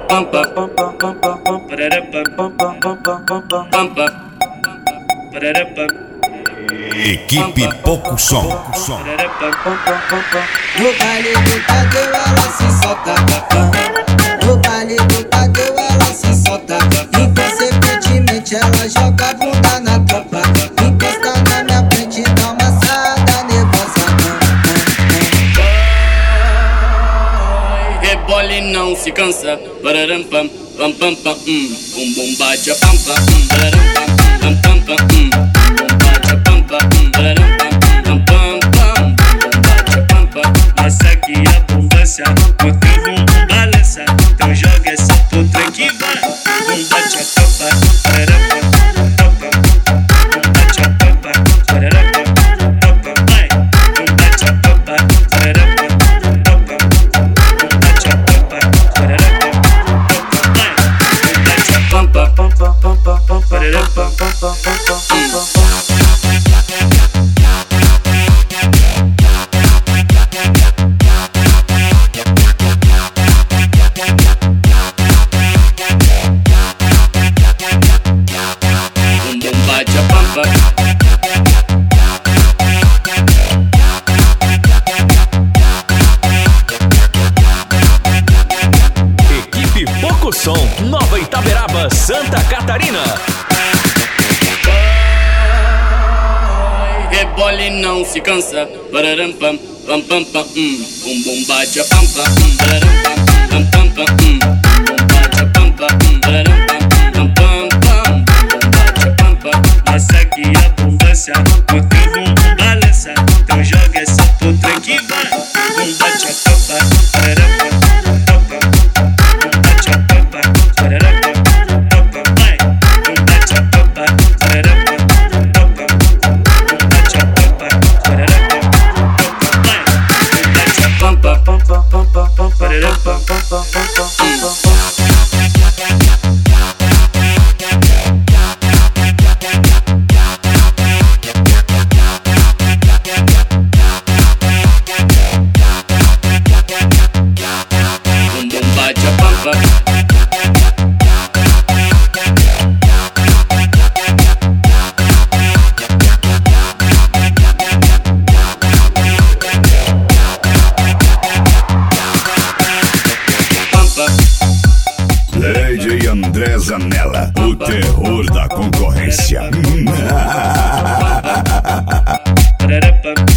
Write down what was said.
Equipe Pouco Som. No baile do Tadeu ela se solta. No baile do Tadeu ela se solta. Inconsequentemente ela joga a bunda na tropa. Encosta na minha frente, dá uma sarada nervosa. Rebole e não se cansa. Pararam pam pam pam pam. Bum bum bate a pam pam. Pararam pam pam pam pam. Bum bate a pam pam. Pararam pam pam pam. Bum bate a pam pam. Massa que abundância, o teu bumbum balança. Então joga essa puta que vai. Bum bate a pampa, pararam pam pam. Bum bate a pampa, pararam pam pam. Vai, bum bate a pampa, pararam pam pam. Bum bate a pampa, pararam pam. Vai, bum bate a pampa, pararam pam. Equipe Pouco Som, Nova Itaberaba, Santa Catarina. Rebole e não se cansa. Pararam pam pam pam pam. Bum bum bate a pam pam. Pararam pam pam pam pam. Bum bate a pam pam. Pararam pam pam pam. Bum bate a pam pam. Massa que abundância, o teu bumbum balança. Então joga essa puta que vai. Bum bate a pampa, pararam pam pam. Bum bate a pampa, pararam pam pam. Vai, bum bate a pampa, pararam pam pam. Bum bate a pampa, pararam pam. Vai, bum bate a pampa, pararam pam. Bum bum bate a pampa. DJ André Zanella, o terror da concorrência. Pararam pam.